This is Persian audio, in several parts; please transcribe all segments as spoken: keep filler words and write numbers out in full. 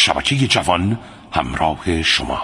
شبکه جوان همراه شما.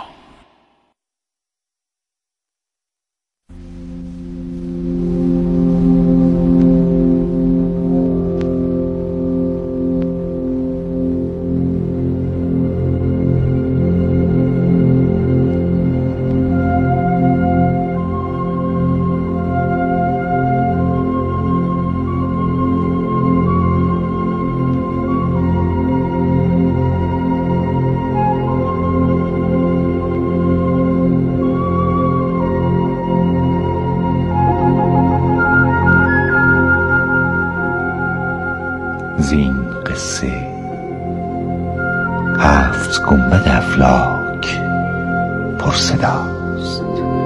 زین قصه هفت گنبد افلاک پرصداست.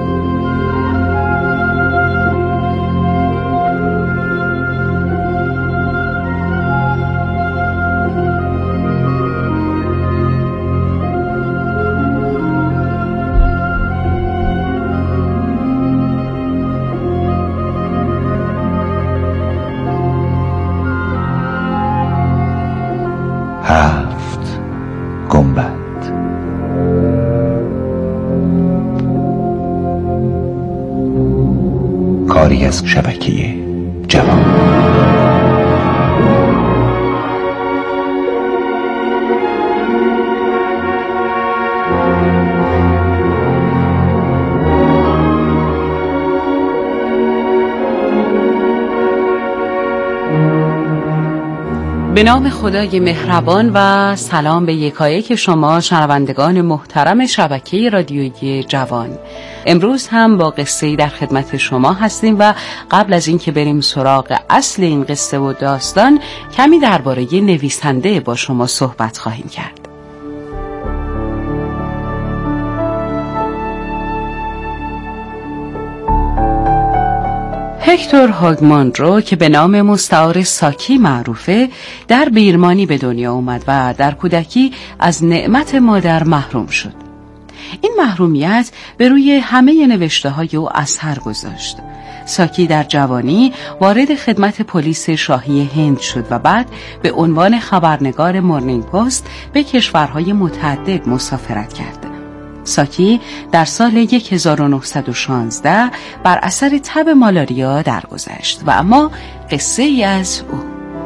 هفت گنبد. کاری از شبکه جوان. به نام خدای مهربان و سلام به یکایک شما شنوندگان محترم شبکه رادیویی جوان. امروز هم با قصه‌ای در خدمت شما هستیم و قبل از اینکه بریم سراغ اصل این قصه و داستان کمی درباره نویسنده با شما صحبت خواهیم کرد. هکتور هاگماندرو که به نام مستعار ساکی معروفه در بیرمانی به دنیا اومد و در کودکی از نعمت مادر محروم شد. این محرومیت به روی همه نوشته‌های او اثر گذاشت. ساکی در جوانی وارد خدمت پلیس شاهی هند شد و بعد به عنوان خبرنگار مورنینگ پست به کشورهای متعدد مسافرت کرد. ساکی در سال هزار و نهصد و شانزده بر اثر تب مالاریا درگذشت و اما قصه ای از او.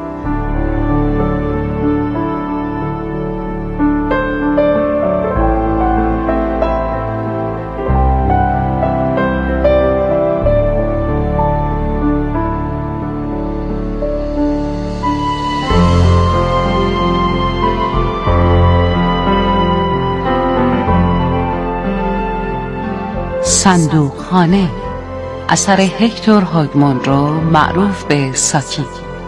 صندوقخانه اثر هکتور هاگماندرو معروف به ساکی.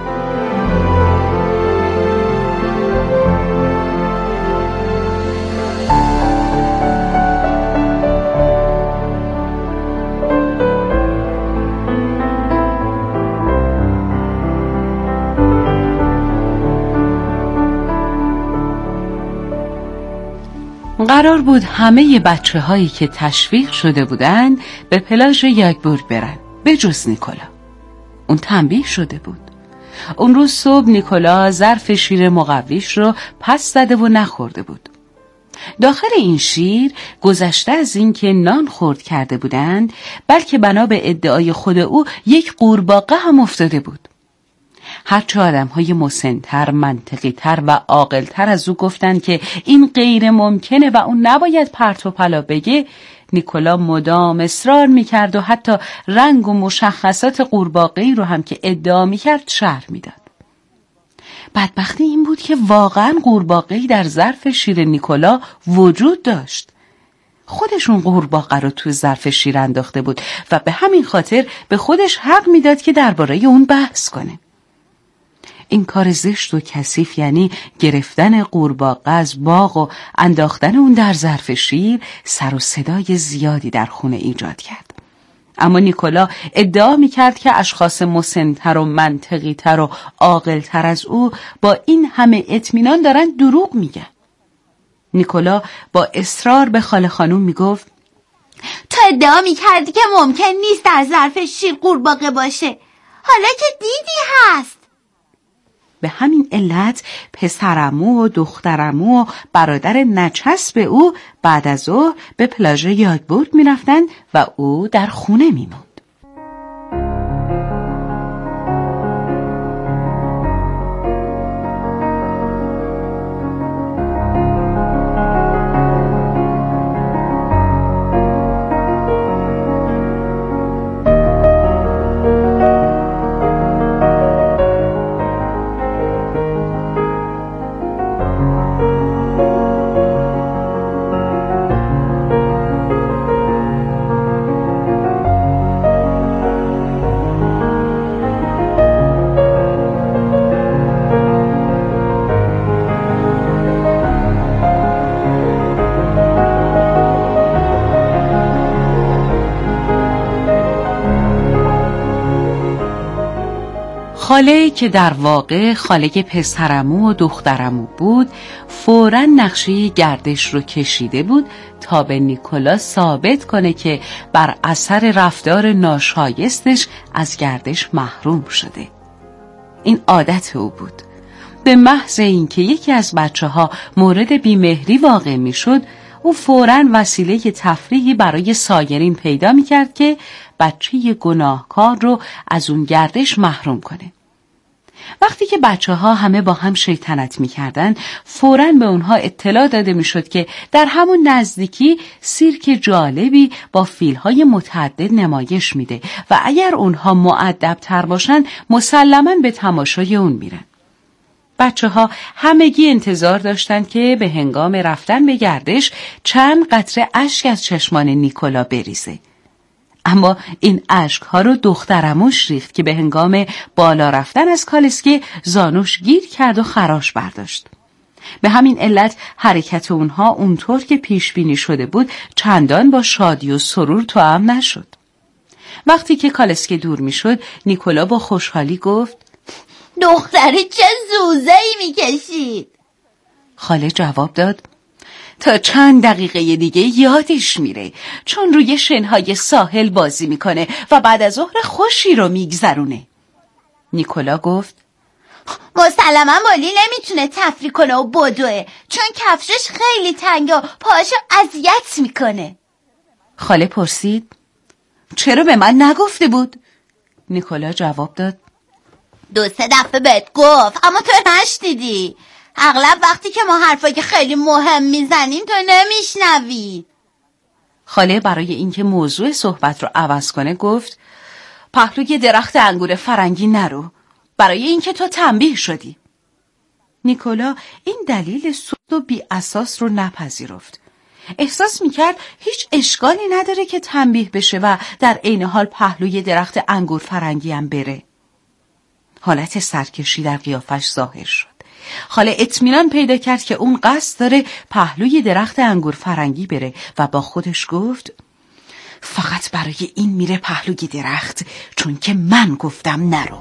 قرار بود همه بچه هایی که تشویق شده بودند به پلاژ یاگبورگ برن به جز نیکولا. اون تنبیه شده بود. اون روز صبح نیکولا ظرف شیر مقویش رو پس زده و نخورده بود. داخل این شیر گذشته از این که نان خورد کرده بودند بلکه بنا به ادعای خود او یک قورباغه هم افتاده بود. هرچه آدم‌های مسن‌تر، منطقی‌تر و عاقل‌تر از او گفتند که این غیر ممکنه و اون نباید پرت و پلا بگه، نیکولا مدام اصرار می‌کرد و حتی رنگ و مشخصات قورباغه‌ای رو هم که ادعا می‌کرد شرح می‌داد. بدبختی این بود که واقعاً قورباغه‌ای در ظرف شیر نیکولا وجود داشت. خودشون قورباغه رو تو ظرف شیر انداخته بود و به همین خاطر به خودش حق می‌داد که درباره اون بحث کنه. این کار زشت و کثیف، یعنی گرفتن قورباغه از باغ و انداختن اون در ظرف شیر، سر و صدای زیادی در خونه ایجاد کرد. اما نیکولا ادعا می‌کرد که اشخاص مسن‌تر و منطقی‌تر و عاقل‌تر از او با این همه اطمینان دارن دروغ میگن. نیکولا با اصرار به خاله خانوم میگفت تو ادعا می‌کردی که ممکن نیست در ظرف شیر قورباغه باشه، حالا که دیدی هست. به همین علت پسرعمو و دخترعمو و برادر نچسب او بعد از ظهر به پلاژ یاگبورگ می رفتن و او در خونه می موند. خاله که در واقع خاله پسرعمو و دخترعمو بود فوراً نقشه گردش رو کشیده بود تا به نیکولا ثابت کنه که بر اثر رفتار ناشایستش از گردش محروم شده. این عادت او بود. به محض اینکه یکی از بچه ها مورد بیمهری واقع می شد او فوراً وسیله تفریحی برای سایرین پیدا می کرد که بچه گناهکار رو از اون گردش محروم کنه. وقتی که بچه ها همه با هم شیطنت می کردن فوراً به اونها اطلاع داده می شد که در همون نزدیکی سیرک جالبی با فیلهای متعدد نمایش میده و اگر اونها مؤدب تر باشن مسلماً به تماشای اون میرن. بچه ها همگی انتظار داشتند که به هنگام رفتن به گردش چند قطره اشک از چشمان نیکولا بریزه. اما این اشک‌ها رو دخترعموش ریخت که به هنگام بالا رفتن از کالسکه زانوش گیر کرد و خراش برداشت. به همین علت حرکت اونها اونطور که پیش بینی شده بود چندان با شادی و سرور توأم نشد. وقتی که کالسکه دور میشد نیکولا با خوشحالی گفت دختره چه زوزه‌ای میکشید. خاله جواب داد تا چند دقیقه دیگه یادش میره چون روی شنهای ساحل بازی میکنه و بعد از ظهر خوشی رو میگذرونه. نیکولا گفت مسلما بالی نمیتونه تفریح کنه و بدوه چون کفشش خیلی تنگه و پاهاشو اذیت میکنه. خاله پرسید چرا به من نگفته بود؟ نیکولا جواب داد دو سه دفعه بهت گفت اما تو نشنیدی. اغلب وقتی که ما حرفایی که خیلی مهم میزنیم تو نمیشنوی. خاله برای اینکه موضوع صحبت رو عوض کنه گفت پهلوی درخت انگور فرنگی نرو برای اینکه تو تنبیه شدی. نیکولا این دلیل سوت و بی اساس رو نپذیرفت. احساس میکرد هیچ اشکالی نداره که تنبیه بشه و در عین حال پهلوی درخت انگور فرنگی هم بره. حالت سرکشی در قیافش ظاهر شد. خاله اطمینان پیدا کرد که اون قصد داره پهلوی درخت انگور فرنگی بره و با خودش گفت فقط برای این میره پهلوی درخت چون که من گفتم نرو.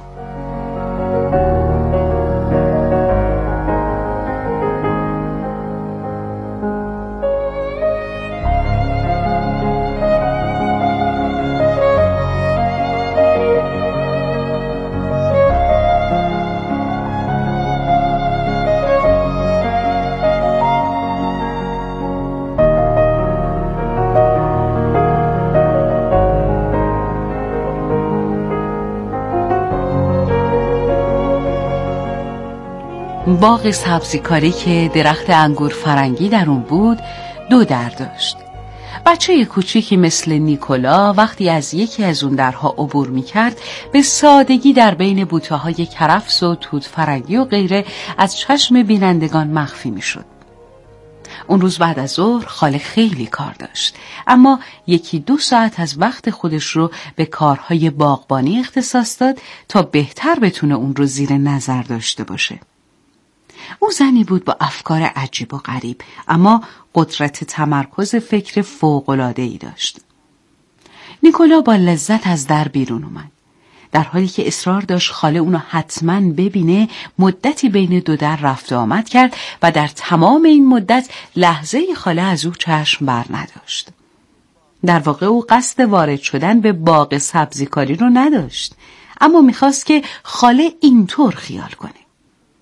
باغ سبزیکاری که درخت انگور فرنگی در اون بود دو در داشت. بچه کوچیکی مثل نیکولا وقتی از یکی از اون درها عبور میکرد به سادگی در بین بوته‌های کرفس و توت فرنگی و غیره از چشم بینندگان مخفی میشد. اون روز بعد از ظهر خاله خیلی کار داشت اما یکی دو ساعت از وقت خودش رو به کارهای باغبانی اختصاص داد تا بهتر بتونه اون رو زیر نظر داشته باشه. او زنی بود با افکار عجیب و غریب اما قدرت تمرکز فکر فوق‌العاده‌ای داشت. نیکولا با لذت از در بیرون اومد. در حالی که اصرار داشت خاله اونو حتماً ببینه مدتی بین دو در رفت و آمد کرد و در تمام این مدت لحظه‌ای خاله از او چشم بر نداشت. در واقع او قصد وارد شدن به باغ سبزیکاری رو نداشت اما میخواست که خاله اینطور خیال کنه.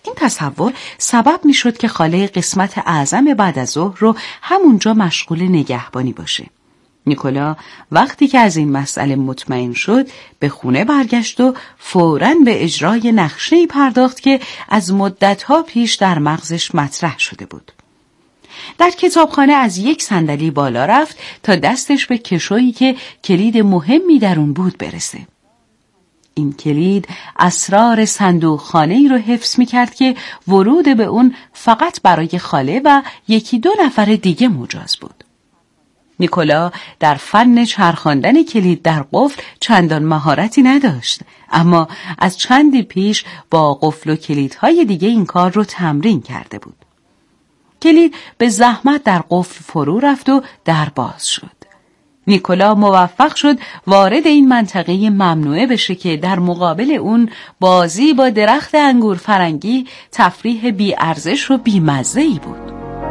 این تصور سبب می شد که خاله قسمت اعظم بعد از ظهر رو همونجا مشغول نگهبانی باشه. نیکولا وقتی که از این مسئله مطمئن شد به خونه برگشت و فوراً به اجرای نقشه‌ای پرداخت که از مدتها پیش در مغزش مطرح شده بود. در کتابخانه از یک صندلی بالا رفت تا دستش به کشویی که کلید مهمی در اون بود برسه. این کلید اسرار صندوق خانه‌ای رو حفظ می‌کرد که ورود به اون فقط برای خاله و یکی دو نفر دیگه مجاز بود. نیکولا در فن چرخاندن کلید در قفل چندان مهارتی نداشت، اما از چندی پیش با قفل و کلیدهای دیگه این کار رو تمرین کرده بود. کلید به زحمت در قفل فرو رفت و در باز شد. نیکولا موفق شد وارد این منطقه ممنوعه بشه که در مقابل اون بازی با درخت انگور فرنگی تفریح بی ارزش و بی مزه‌ای بود.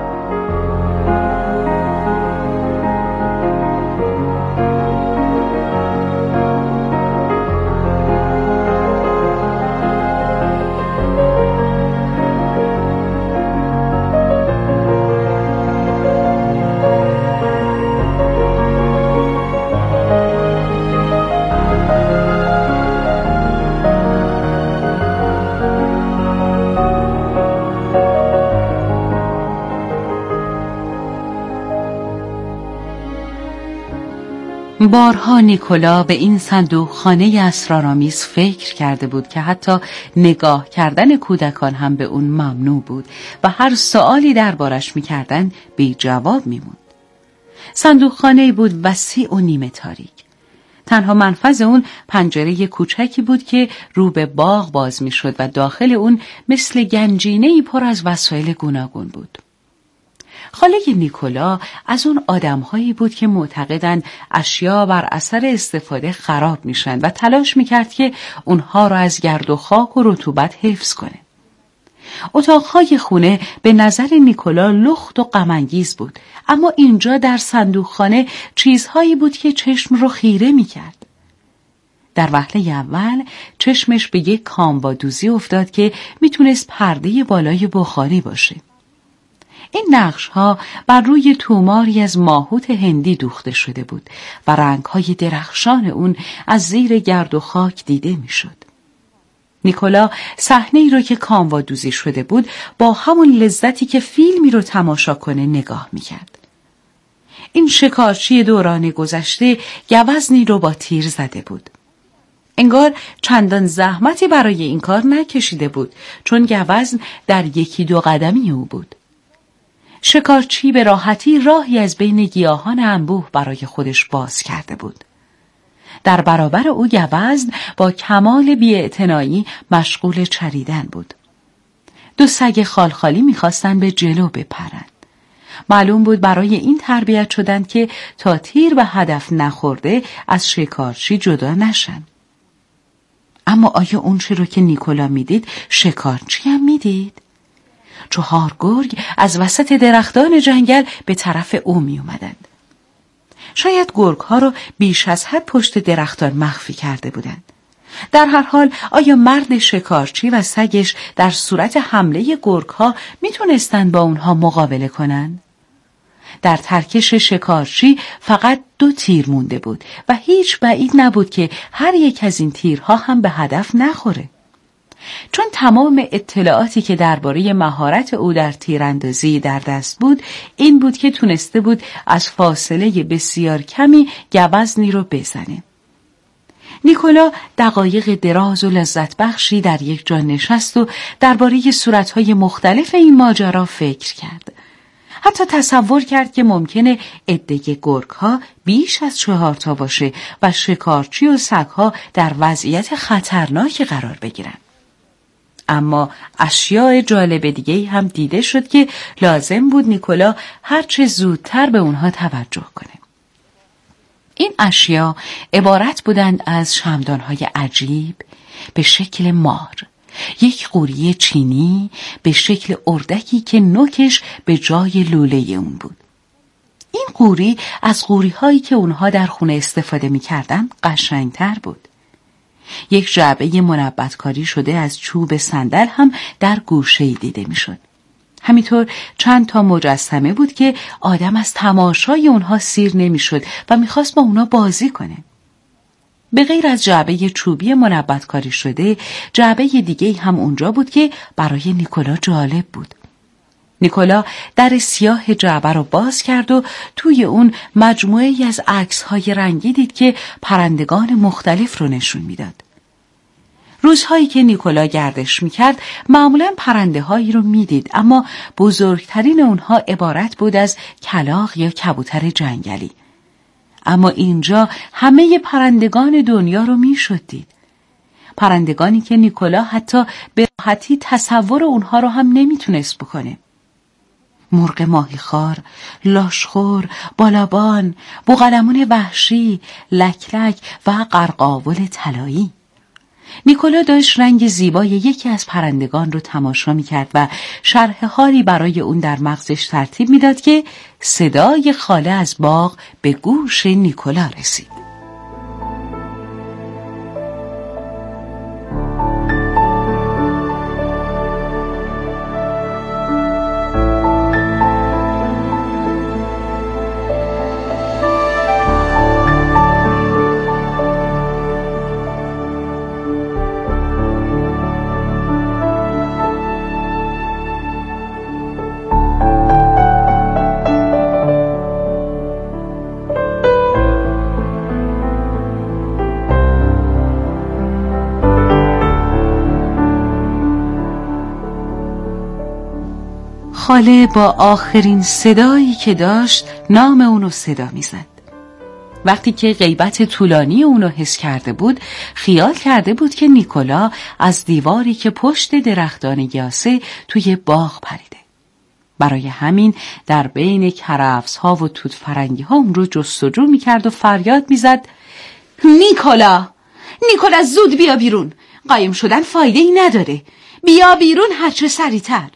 بارها نیکولا به این صندوق خانه اسرارآمیز فکر کرده بود که حتی نگاه کردن کودکان هم به اون ممنوع بود و هر سوالی دربارش می‌کردن بی جواب می‌موند. صندوق خانه‌ای بود وسیع و نیمه تاریک. تنها منفذ اون پنجره کوچکی بود که رو به باغ باز می‌شد و داخل اون مثل گنجینه‌ای پر از وسایل گوناگون بود. خاله نیکولا از اون آدم‌هایی بود که معتقدند اشیا بر اثر استفاده خراب میشن و تلاش میکرد که اونها را از گرد و خاک و رطوبت حفظ کنه. اتاق‌های خونه به نظر نیکولا لخت و غم‌انگیز بود، اما اینجا در صندوقخانه چیزهایی بود که چشم رو خیره میکرد. در وهله اول چشمش به یک کاموادوزی افتاد که میتونست پرده بالای بخاری باشه. این نقش‌ها بر روی توماری از ماهوت هندی دوخته شده بود و رنگ‌های درخشان اون از زیر گرد و خاک دیده می‌شد. نیکولا صحنه‌ای رو که کاموادوزی شده بود با همون لذتی که فیلمی رو تماشا کنه نگاه می‌کرد. این شکارچی دوران گذشته گوزنی رو با تیر زده بود. انگار چندان زحمتی برای این کار نکشیده بود، چون گوزن در یکی دو قدمی او بود. شکارچی به راحتی راهی از بین گیاهان انبوه برای خودش باز کرده بود. در برابر او گوزن با کمال بی‌اعتنایی مشغول چریدن بود. دو سگ خالخالی می‌خواستن به جلو بپرند. معلوم بود برای این تربیت شدن که تا تیر به هدف نخورده از شکارچی جدا نشن. اما آیا اون چی رو که نیکولا میدید شکارچی هم میدید؟ چهار گرگ از وسط درختان جنگل به طرف او می اومدند. شاید گرگ ها رو بیش از حد پشت درختان مخفی کرده بودند. در هر حال آیا مرد شکارچی و سگش در صورت حمله گرگ ها می تونستند با اونها مقابله کنند؟ در ترکش شکارچی فقط دو تیر مونده بود و هیچ بعید نبود که هر یک از این تیرها هم به هدف نخوره. چون تمام اطلاعاتی که درباره مهارت او در تیراندازی در دست بود این بود که تونسته بود از فاصله بسیار کمی گوزنی رو بزنه. نیکولا دقایق دراز و لذت بخشی در یک جا نشست و درباره صورت‌های مختلف این ماجرا فکر کرد. حتی تصور کرد که ممکنه عده گرگ‌ها بیش از چهار تا باشه و شکارچی و سگ‌ها در وضعیت خطرناکی قرار بگیرن. اما اشیاء جالب دیگه‌ای هم دیده شد که لازم بود نیکولا هرچه زودتر به اونها توجه کنه. این اشیا عبارت بودند از شمعدان‌های عجیب به شکل مار، یک قوری چینی به شکل اردکی که نوکش به جای لوله اون بود. این قوری از قوری‌هایی که اونها در خونه استفاده می‌کردند قشنگتر بود. یک جعبه منبت‌کاری شده از چوب صندل هم در گوشه‌ای دیده می‌شد. همینطور چند تا مجسمه بود که آدم از تماشای اونها سیر نمی‌شد و می‌خواست با اونها بازی کنه. به غیر از جعبه چوبی منبت‌کاری شده، جعبه دیگه هم اونجا بود که برای نیکولا جالب بود. نیکولا در سیاه جعبه رو باز کرد و توی اون مجموعه‌ای از عکس‌های رنگی دید که پرندگان مختلف رو نشون میداد. روزهایی که نیکولا گردش میکرد معمولاً پرنده‌هایی رو میدید، اما بزرگترین اونها عبارت بود از کلاغ یا کبوتر جنگلی. اما اینجا همه پرندگان دنیا رو میشد دید. پرندگانی که نیکولا حتی به راحتی تصور اونها رو هم نمیتونست بکنه. مرغ ماهیخوار، لاشخور، بالابان، بوقلمون وحشی، لکلک و قرقاول طلایی. نیکولا داشت رنگ زیبای یکی از پرندگان رو تماشا می‌کرد و شرح حالی برای اون در مغزش ترتیب می‌داد که صدای خاله از باغ به گوش نیکولا رسید. خاله با آخرین صدایی که داشت نام اونو صدا میزد. وقتی که غیبت طولانی اونو حس کرده بود، خیال کرده بود که نیکولا از دیواری که پشت درختان یاسه توی باغ پریده. برای همین در بین کرفس ها و توت فرنگی ها اون رو جستجو میکرد و فریاد میزد: نیکولا! نیکولا زود بیا بیرون! قایم شدن فایده ای نداره! بیا بیرون هرچه سریعتر!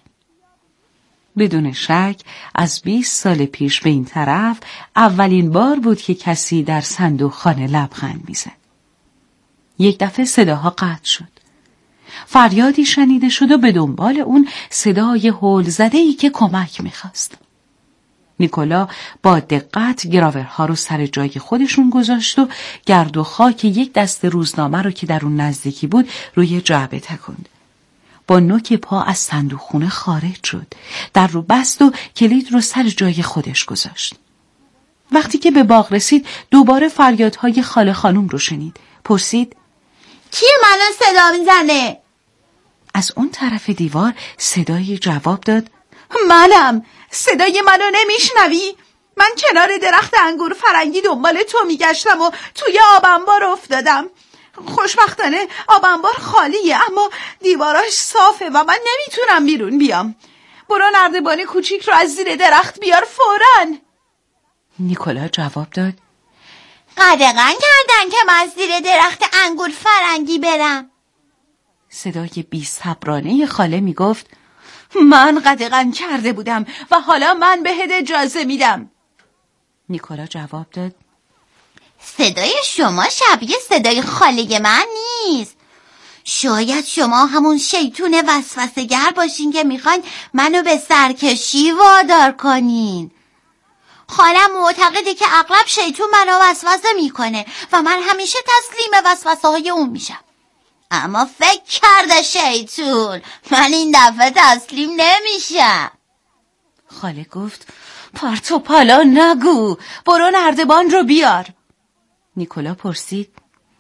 بدون شک از بیست سال پیش به این طرف اولین بار بود که کسی در صندوق خانه لبخند میزد. یک دفعه صداها قطع شد. فریادی شنیده شد و به دنبال اون صدای هول زده‌ای که کمک میخواست. نیکولا با دقت گراورها رو سر جای خودشون گذاشت و گرد و خاک یک دست روزنامه رو که در اون نزدیکی بود روی جعبه تکند. با نوک پا از صندوق خونه خارج شد، در رو بست و کلید رو سر جای خودش گذاشت. وقتی که به باغ رسید دوباره فریادهای خاله خانم رو شنید. پرسید: کیه منو صدا میزنه؟ از اون طرف دیوار صدای جواب داد: منم. صدای منو نمیشنوی؟ من کنار درخت انگور فرنگی دنبال تو میگشتم و توی آب انبار افتادم. خوشبختانه آب انبار خالیه، اما دیواراش صافه و من نمیتونم بیرون بیام. برو نردبان کوچیک رو از زیر درخت بیار فوراً. نیکولا جواب داد: قدغن کردن که من از زیر درخت انگور فرنگی برم. صدای بی‌صبرانه خاله میگفت: من قدغن کرده بودم و حالا من بهت اجازه میدم. نیکولا جواب داد: صدای شما شبیه صدای خاله من نیست. شاید شما همون شیطون وسوسه‌گر باشین که میخواین منو به سرکشی وادار کنین. خالم معتقده که اغلب شیطون منو وسوسه میکنه و من همیشه تسلیم وسوسه های اون میشم. اما فکر کرده شیطون من این دفعه تسلیم نمیشم. خاله گفت: پارت و پالا نگو، برو نردبان رو بیار. نیکولا پرسید: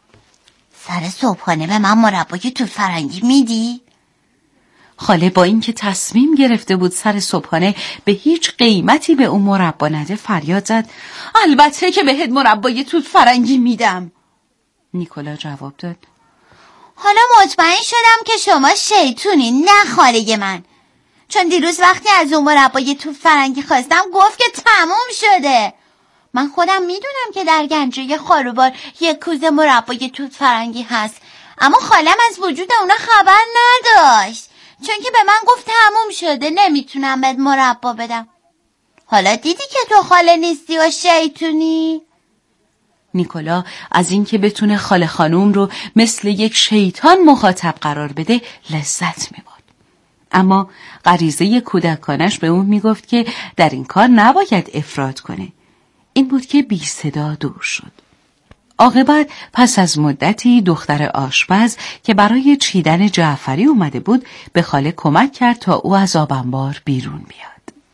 سر صبحانه به من مربای توت فرنگی میدی؟ خاله با اینکه تصمیم گرفته بود سر صبحانه به هیچ قیمتی به اون مربا نده فریاد زد: البته که بهت مربای توت فرنگی میدم. نیکولا جواب داد: حالا مطمئن شدم که شما شیطونی، نه خاله من. چون دیروز وقتی از اون مربای توت فرنگی خواستم گفت که تموم شده. من خودم میدونم که در گنجه خاروبار یک کوزه مربای توت فرنگی هست، اما خالم از وجود اونا خبر نداشت، چون که به من گفت تموم شده نمیتونم بهت مربا بدم. حالا دیدی که تو خاله نیستی و شیطونی؟ نیکولا از اینکه بتونه خاله خانوم رو مثل یک شیطان مخاطب قرار بده لذت می‌برد. اما غریزه کودکانش به اون میگفت که در این کار نباید افراط کنه. این بود که بی صدا دور شد. عاقبت پس از مدتی دختر آشپز که برای چیدن جعفری اومده بود به خاله کمک کرد تا او از آب انبار بیرون بیاد.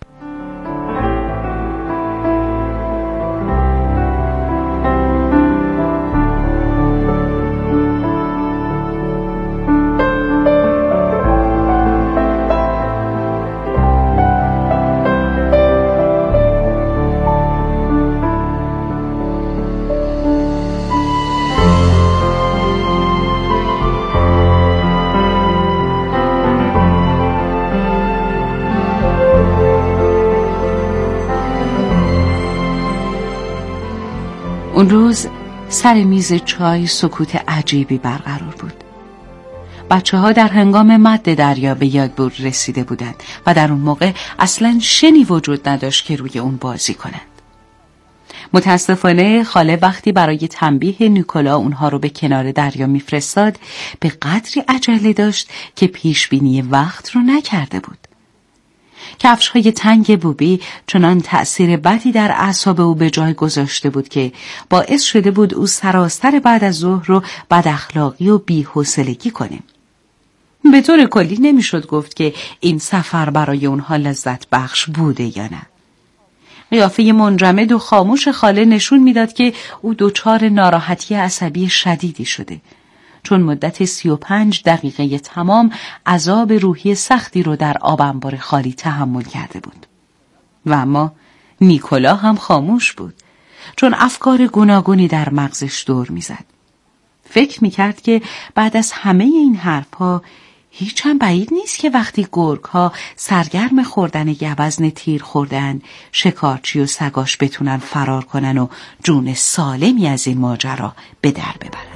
اون روز سر میز چای سکوت عجیبی برقرار بود. بچه ها در هنگام مد دریا به یادبور رسیده بودند و در اون موقع اصلاً شنی وجود نداشت که روی اون بازی کنند. متاسفانه خاله وقتی برای تنبیه نیکولا اونها رو به کنار دریا میفرستاد به قدری عجله داشت که پیش بینی وقت رو نکرده بود. کفش‌های تنگ بوبی چنان تأثیر بدی در اعصاب او به جای گذاشته بود که باعث شده بود او سراسر بعد از ظهر رو بد اخلاقی و بی‌حوصلگی کنه. به طور کلی نمیشد گفت که این سفر برای اونها لذت بخش بوده یا نه. قیافه منجمد و خاموش خاله نشون میداد که او دچار ناراحتی عصبی شدیدی شده، چون مدت سی و پنج دقیقه تمام عذاب روحی سختی رو در آب انبار خالی تحمل کرده بود. و اما نیکولا هم خاموش بود، چون افکار گوناگونی در مغزش دور میزد. فکر میکرد که بعد از همه این حرفها هیچ هم بعید نیست که وقتی گرگ‌ها سرگرم خوردن گوزن تیر خوردن، شکارچی و سگاش بتونن فرار کنن و جون سالمی از این ماجرا به در ببرن.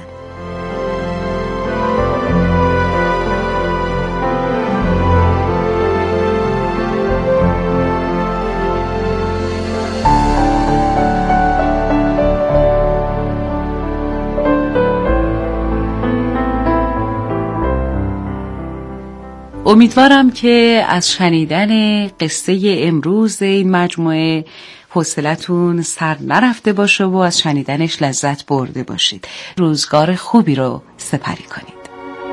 امیدوارم که از شنیدن قصه امروز این مجموعه حوصلتون سر نرفته باشه و از شنیدنش لذت برده باشید. روزگار خوبی رو سپری کنید.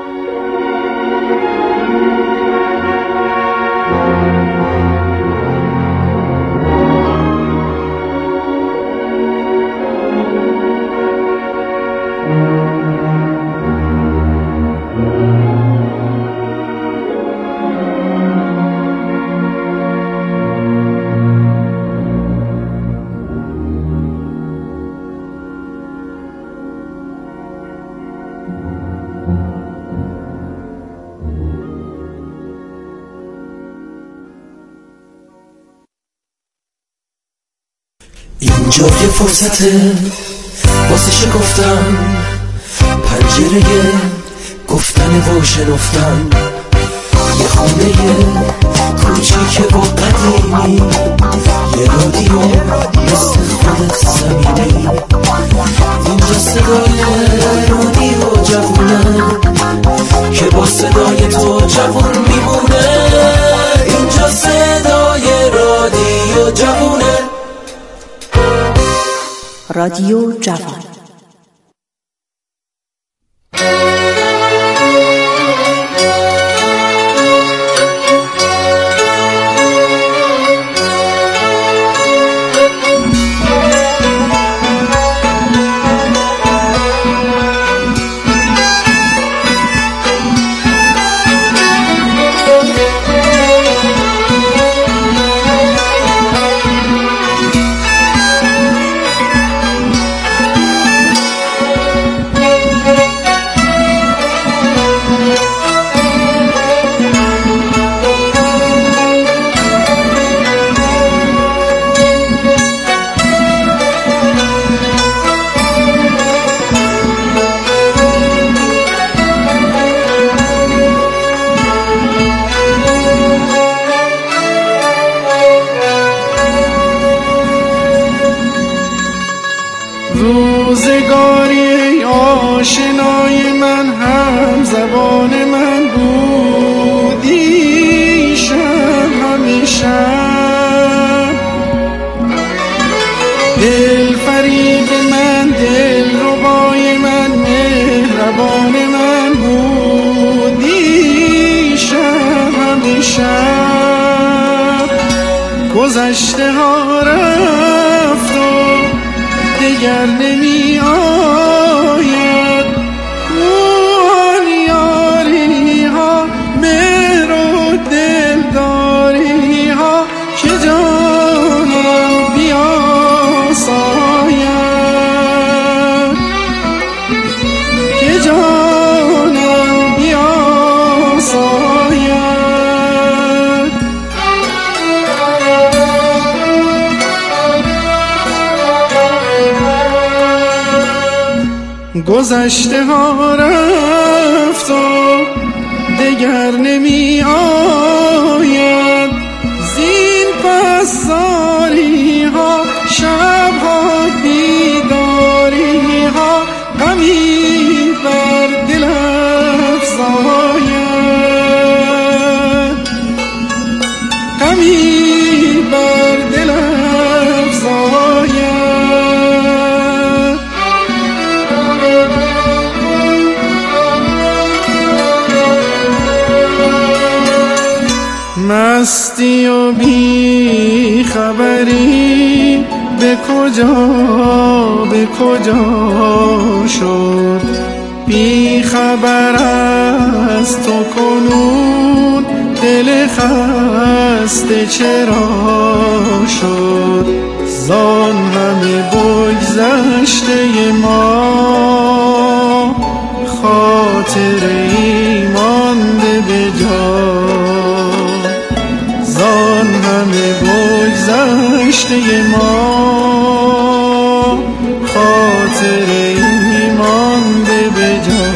اینجا یه فرصته واسه شکفتن پنجره گفتن و شنفتن، یه خونه کوچیک و قدیمی، یه رادیو مثل خودت صمیمی. اینجا صدای رادیو جوونه که با صدای تو جوون میمونه. اینجا صدای رادیو جوونه، رادیو جوان. آشنای من هم زبان من بودی شب همیشه دل فریب من دل ربای من مهربان من بودی شب همیشه گذشته ها رفت و دیگر نمی آید اون یاری ها مهر و دلداری ها که جانم بیاساید که جانم بیاساید گذشته ها رفت و دگر نمی آید زین پس زاری ها شب ها بیداری ها غمی بر دل افزاید غمی بر دل افزاید مستی و بی خبری به کجا به کجا شد بی خبر از تو کنون دل خسته چرا شد زان همه بگذشته ما خاطری مانده به جا زان همه بگذشته ما خاطره مانده به جا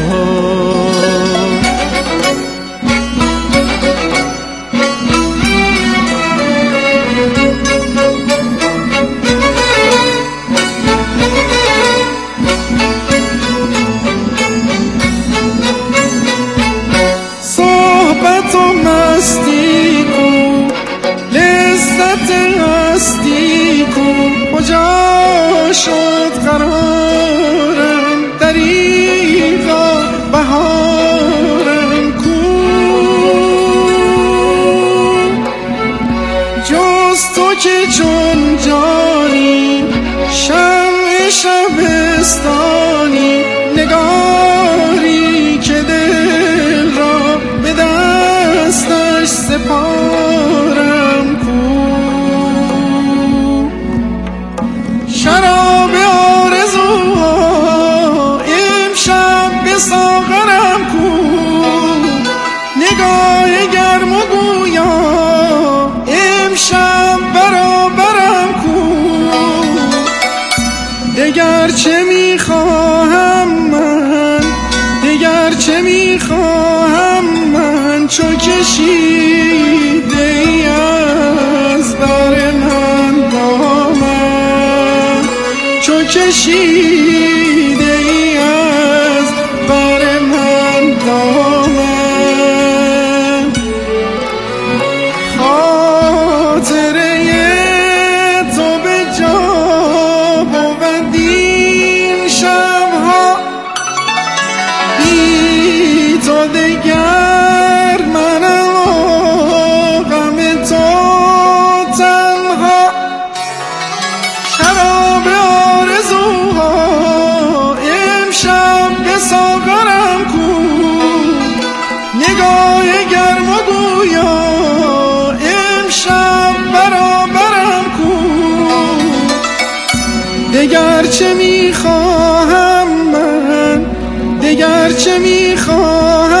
صحبت و مستی کو لذت هستی کو کجا شد قرارم دریغا بهارم کو جز تو که چون جانی شمع شبستانی نگاری که دل را به دستش سپارم کو شراب آرزوها امشب به ساغرم کو نگاه گرم و گویا امشب برابرم کو دگر چه میخواهم من دگر چه میخواهم من چو کشیده ای از بر من دامن چو کشیده ای از بر من دامن خاطره تو به جا بود این شبها بی تو دگر منم و غم تو تنها شراب آرزوها امشب به ساغرم کو نگاه گرم و گویا امشب برابرم کو دگر چه میخواهم من دگر چه میخواهم